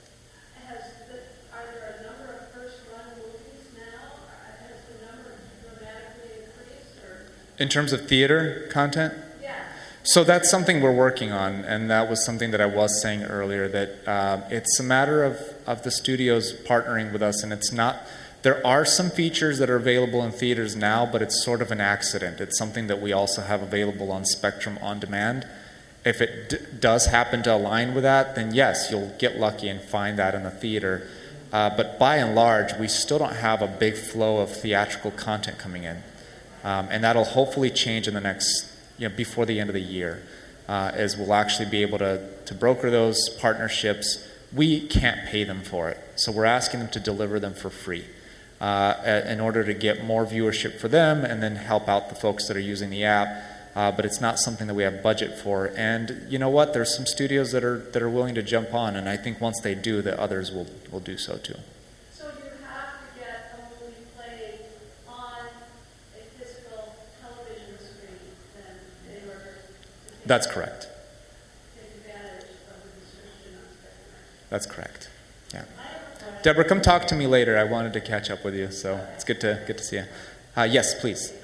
Speaker 2: are there a number of first-run movies now? Has the number dramatically increased?
Speaker 3: In terms of theater content?
Speaker 2: Yeah.
Speaker 3: So that's something we're working on, and that was something that I was saying earlier, that it's a matter of the studios partnering with us, and it's not. There are some features that are available in theaters now, but it's sort of an accident. It's something that we also have available on Spectrum On Demand. If it does happen to align with that, then yes, you'll get lucky and find that in the theater. But by and large, we still don't have a big flow of theatrical content coming in. And that'll hopefully change in the next, before the end of the year, as we'll actually be able to broker those partnerships. We can't pay them for it, so we're asking them to deliver them for free in order to get more viewership for them and then help out the folks that are using the app. But it's not something that we have budget for. And you know what? There's some studios that are willing to jump on, and I think once they do, the others will do so too.
Speaker 2: So you have to get a movie played on a physical television screen then in order to
Speaker 3: That's correct.
Speaker 2: take advantage of the description on Spectrum.
Speaker 3: That's correct. Yeah. Deborah, come talk to me later. I wanted to catch up with you, so it's good to see you. Yes, please.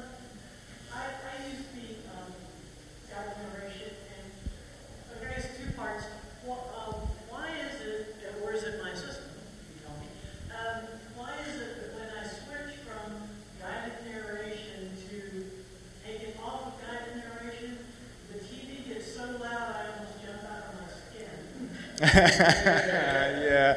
Speaker 3: Yeah.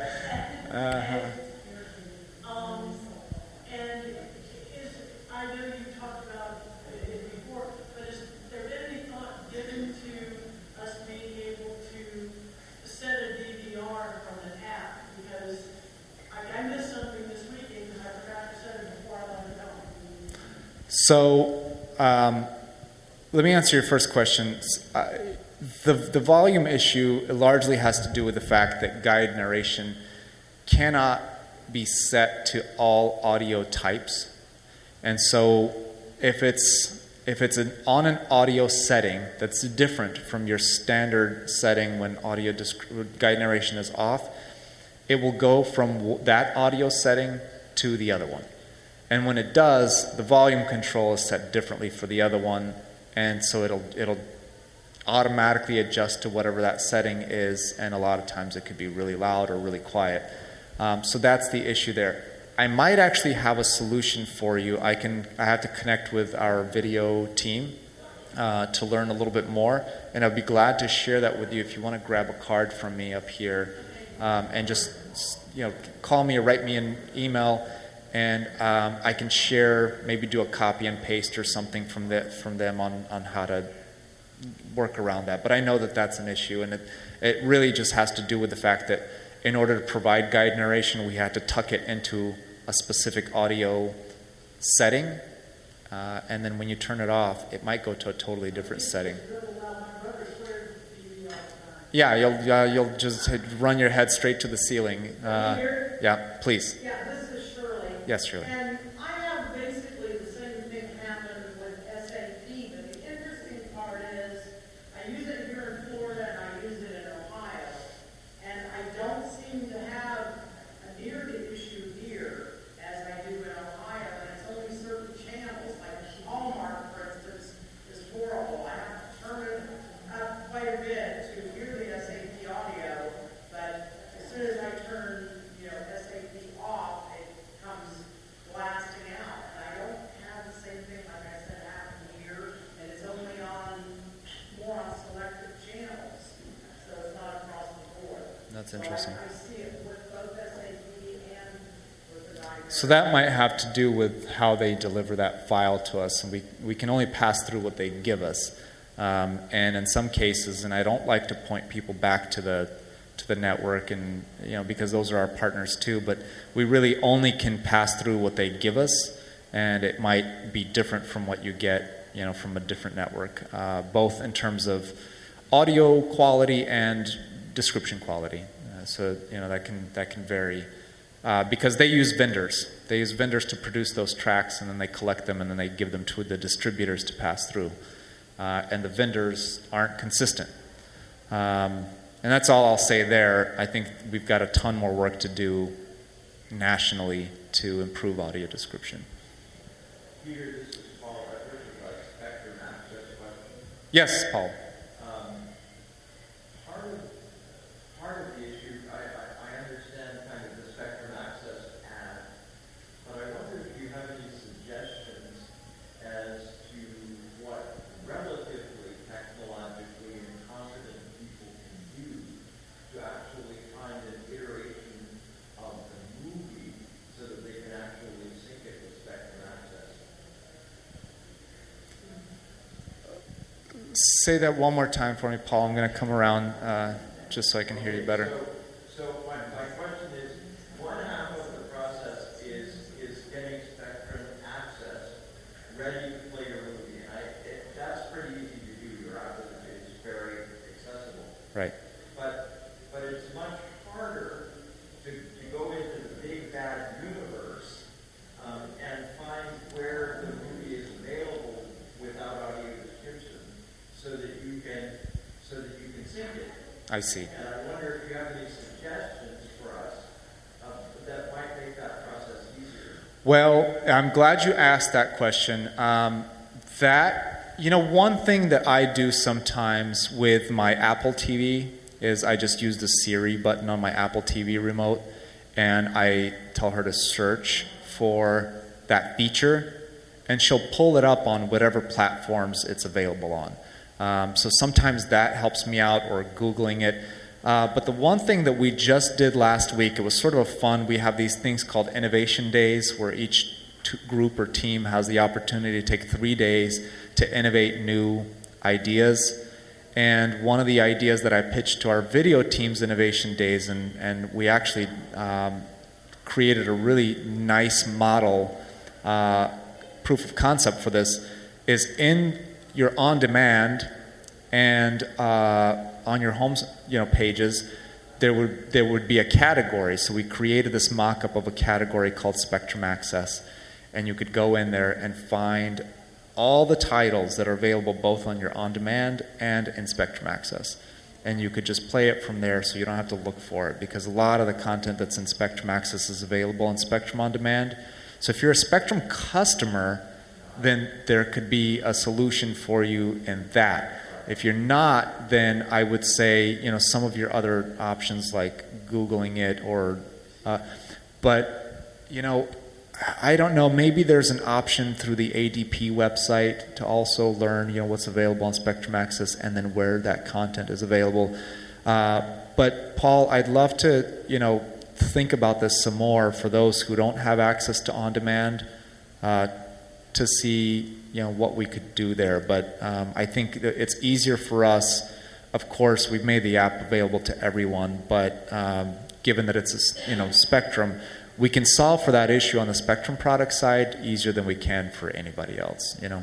Speaker 5: And I know you talked about it before, but has there been any thought given to us being able to set a DVR from an app? Because I missed something this weekend because I forgot to set it before I left home.
Speaker 3: So, let me answer your first question. The volume issue largely has to do with the fact that guide narration cannot be set to all audio types. And so if it's on an audio setting that's different from your standard setting when guide narration is off, it will go from that audio setting to the other one. And when it does, the volume control is set differently for the other one, and so it'll automatically adjust to whatever that setting is, and a lot of times it could be really loud or really quiet. So that's the issue there. I might actually have a solution for you. I have to connect with our video team to learn a little bit more, and I'd be glad to share that with you if you want to grab a card from me up here, and just call me or write me an email, and I can share, maybe do a copy and paste or something from them on how to work around that. But I know that that's an issue, and it really just has to do with the fact that in order to provide guide narration, we had to tuck it into a specific audio setting, and then when you turn it off, it might go to a totally different setting. Yeah, you'll just run your head straight to the ceiling. Yeah, please.
Speaker 5: Yeah, this is Shirley.
Speaker 3: Yes, Shirley.
Speaker 5: And I have basically the same thing happen with SAP, but the interesting part is I use it here in Florida and I use it in Ohio, and I don't seem to have a near the issue here as I do in Ohio, and it's only certain channels, like Hallmark, for instance, is horrible. I have to turn it up quite a bit to hear the SAP audio, but as soon as I turn, SAP off, it comes blasting out. And I don't have the same thing, like I said, happen here, and it's only more on selected channels, so it's not across the board.
Speaker 3: That's interesting.
Speaker 5: So I see it with both SAP and with the diagram.
Speaker 3: So that might have to do with how they deliver that file to us, and we can only pass through what they give us. And in some cases, and I don't like to point people back to the network, and because those are our partners too, but we really only can pass through what they give us, and it might be different from what you get from a different network, both in terms of audio quality and description quality. So that can vary because they use vendors. They use vendors to produce those tracks, and then they collect them, and then they give them to the distributors to pass through. And the vendors aren't consistent. And that's all I'll say there. I think we've got a ton more work to do nationally to improve audio description.
Speaker 6: Peter, this is Paul Redford with Spectrum Access question.
Speaker 3: Yes, Paul.
Speaker 6: Part of the issue, I understand kind of the Spectrum Access ad, but I wonder if you have any suggestions as to what relatively technologically incompetent people can do to actually find an iteration of the movie so that they can actually sync it with Spectrum Access.
Speaker 3: Say that one more time for me, Paul. I'm going to come around just so I can hear you better.
Speaker 6: So my question is, one half of the process is getting Spectrum Access ready to play your movie. And that's pretty easy to do. Your app is very accessible.
Speaker 3: Right.
Speaker 6: But it's much harder to go into the big bad universe and find where the movie is available without audio description so that you can sync it.
Speaker 3: I see.
Speaker 6: And I wonder if you have any suggestions for us that might make that process easier.
Speaker 3: Well, I'm glad you asked that question. One thing that I do sometimes with my Apple TV is I just use the Siri button on my Apple TV remote, and I tell her to search for that feature, and she'll pull it up on whatever platforms it's available on. So sometimes that helps me out, or Googling it. But the one thing that we just did last week, it was sort of a fun, we have these things called Innovation Days, where each group or team has the opportunity to take 3 days to innovate new ideas. And one of the ideas that I pitched to our video team's Innovation Days, and we actually created a really nice model, proof of concept for this, is in your on-demand and on your home pages, there would be a category. So we created this mock-up of a category called Spectrum Access, and you could go in there and find all the titles that are available both on your on-demand and in Spectrum Access. And you could just play it from there, so you don't have to look for it, because a lot of the content that's in Spectrum Access is available in Spectrum On Demand. So if you're a Spectrum customer, then there could be a solution for you in that. If you're not, then I would say, some of your other options like Googling it but I don't know, maybe there's an option through the ADP website to also learn, what's available on Spectrum Access and then where that content is available. But Paul, I'd love to, think about this some more for those who don't have access to on-demand. to see what we could do there. But I think that it's easier for us. Of course, we've made the app available to everyone, but given that it's Spectrum, we can solve for that issue on the Spectrum product side easier than we can for anybody else.
Speaker 6: Maybe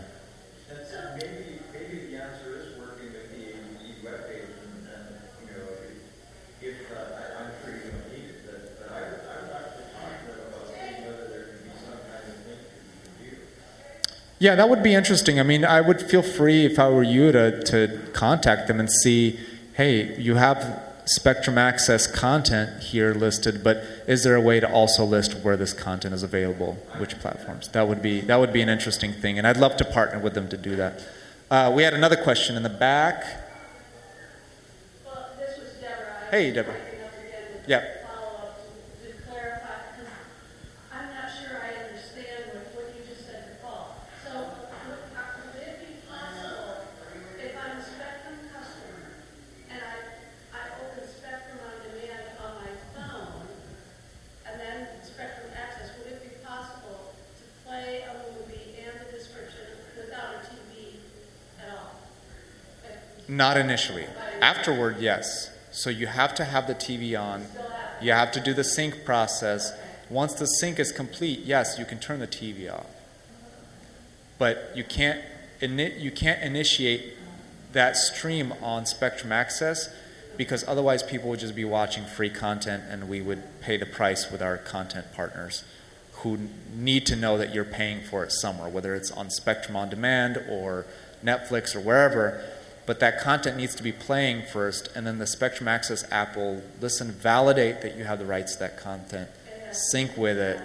Speaker 6: the answer is working with the ADC webpage, and if I'm sure you don't need it, but I would actually talk to them about seeing whether there could be some kind of link to the computer.
Speaker 3: Yeah, that would be interesting. I mean, I would feel free if I were you to contact them and see, hey, you have Spectrum Access content here listed, but is there a way to also list where this content is available, which platforms? That would be an interesting thing, and I'd love to partner with them to do that. We had another question in the back.
Speaker 5: Well, this was Deborah.
Speaker 3: Hey, Deborah. Yeah.
Speaker 5: Follow-up to clarify, because I'm not sure I understand what you just said to Paul. So would it be possible if I'm a Spectrum customer and I open Spectrum on demand on my phone and then Spectrum Access, would it be possible to play a movie and the description without a TV at all?
Speaker 3: Not initially. Afterward, yes. So you have to have the TV on. You have to do the sync process. Once the sync is complete, yes, you can turn the TV off. But you can't initiate that stream on Spectrum Access, because otherwise people would just be watching free content and we would pay the price with our content partners who need to know that you're paying for it somewhere, whether it's on Spectrum On Demand or Netflix or wherever. But that content needs to be playing first, and then the Spectrum Access app will listen, validate that you have the rights to that content, sync with it.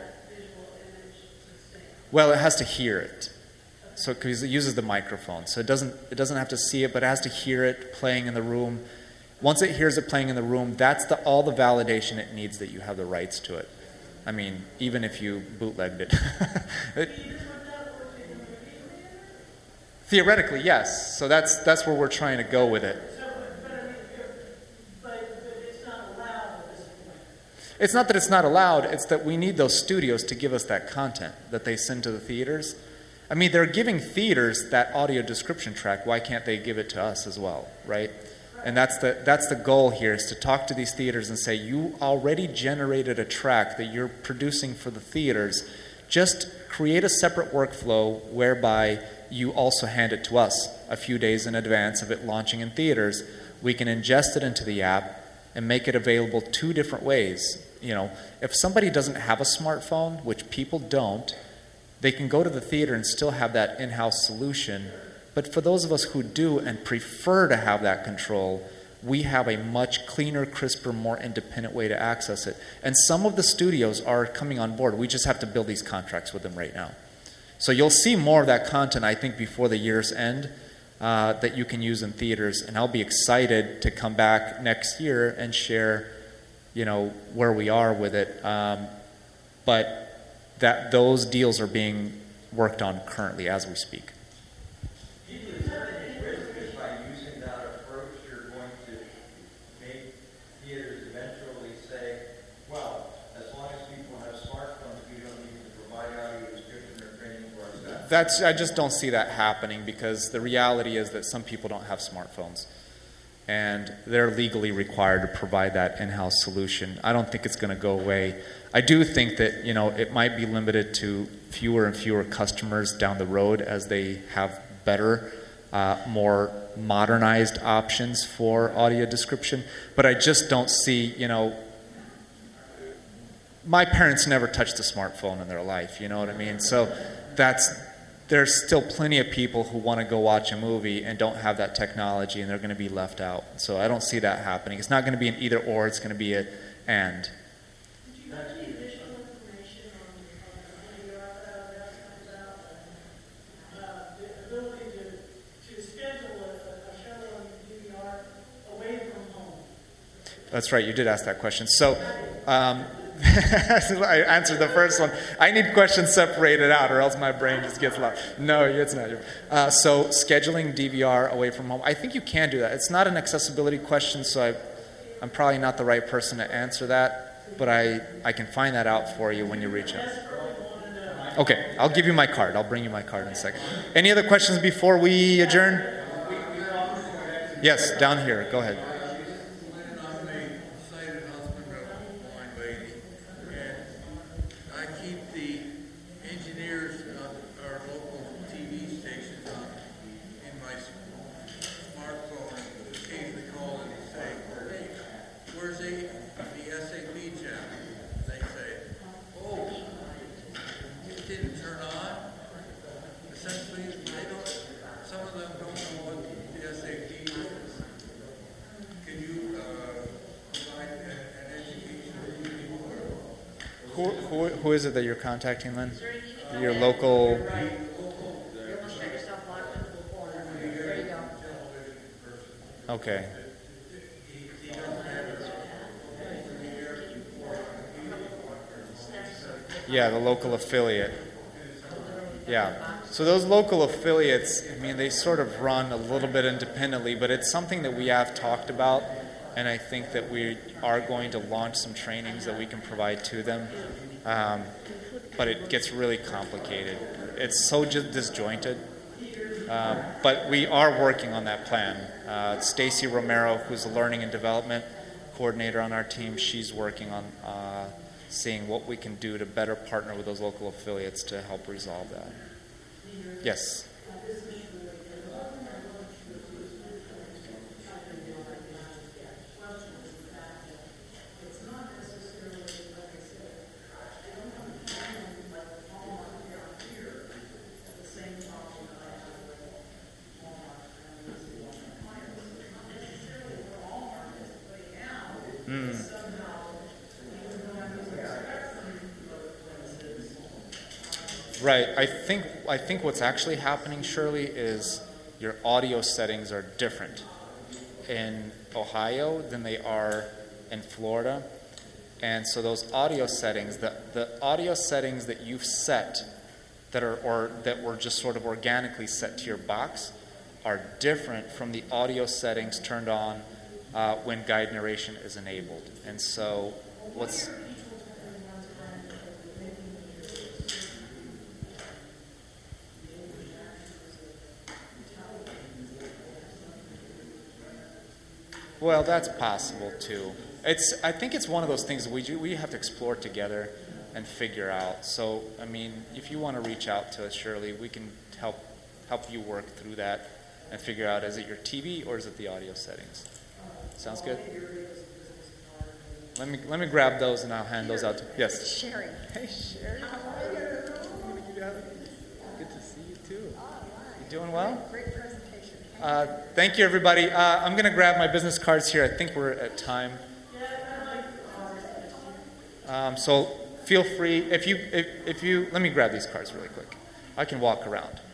Speaker 3: Well, it has to hear it. So because it uses the microphone. So it doesn't have to see it, but it has to hear it playing in the room. Once it hears it playing in the room, that's all the validation it needs that you have the rights to it. I mean, even if you bootlegged it. Theoretically, yes. So that's where we're trying to go with it.
Speaker 5: But it's not allowed at this point.
Speaker 3: It's not that it's not allowed, it's that we need those studios to give us that content that they send to the theaters. I mean, they're giving theaters that audio description track. Why can't they give it to us as well, right? And that's the goal here, is to talk to these theaters and say, you already generated a track that you're producing for the theaters. Just create a separate workflow whereby you also hand it to us a few days in advance of it launching in theaters. We can ingest it into the app and make it available two different ways. If somebody doesn't have a smartphone, which people don't, they can go to the theater and still have that in-house solution. But for those of us who do and prefer to have that control, we have a much cleaner, crisper, more independent way to access it. And some of the studios are coming on board. We just have to build these contracts with them right now. So you'll see more of that content, I think, before the year's end that you can use in theaters. And I'll be excited to come back next year and share, where we are with it. But those deals are being worked on currently as we speak. I just don't see that happening, because the reality is that some people don't have smartphones and they're legally required to provide that in-house solution. I don't think it's going to go away. I do think that it might be limited to fewer and fewer customers down the road as they have better, more modernized options for audio description. But I just don't see, my parents never touched a smartphone in their life, you know what I mean? So there's still plenty of people who want to go watch a movie and don't have that technology, and they're going to be left out. So I don't see that happening. It's not going to be an either or, it's going to be an and.
Speaker 5: Did you have any additional information on the the ability to schedule a show on DVR away from home?
Speaker 3: That's right, you did ask that question. So I answered the first one. I need questions separated out, or else my brain just gets lost. No, it's not. So scheduling DVR away from home, I think you can do that. It's not an accessibility question, so I'm probably not the right person to answer that, but I can find that out for you when you reach out. Okay, I'll give you my card. I'll bring you my card in a second. Any other questions before we adjourn? Yes, down here. Go ahead.
Speaker 7: I'm a sighted husband of a blind lady, and I keep the engineers of our local TV stations on in my smartphone, and occasionally call and say, "Hey, where's the SAP channel?" They say, "Oh, it didn't turn on." Essentially, they don't. Some of them don't know what the SAP is. Can you provide an education for people?
Speaker 3: Who is it that you're contacting, Lynn? Your local. Okay. Yeah, the local affiliate. Yeah. So those local affiliates, I mean, they sort of run a little bit independently, but it's something that we have talked about, and I think that we are going to launch some trainings that we can provide to them. But it gets really complicated. It's so disjointed. But we are working on that plan. Stacy Romero, who's the learning and development coordinator on our team, she's working on seeing what we can do to better partner with those local affiliates to help resolve that. Yes. Right. I think what's actually happening, Shirley, is your audio settings are different in Ohio than they are in Florida. And so those audio settings, the audio settings that you've set that were just sort of organically set to your box are different from the audio settings turned on when guide narration is enabled. And so what's Well, that's possible too. I think it's one of those things that we have to explore together and figure out. So, I mean, if you want to reach out to us, Shirley, we can help you work through that and figure out, is it your TV or is it the audio settings? Sounds good? Let me grab those and I'll hand those out to yes.
Speaker 1: Sherry.
Speaker 3: Hey Sherry, how are you? Good to see you too. You doing well?
Speaker 1: Great presentation.
Speaker 3: Thank you, everybody. I'm going to grab my business cards here. I think we're at time. So feel free. If you let me grab these cards really quick. I can walk around.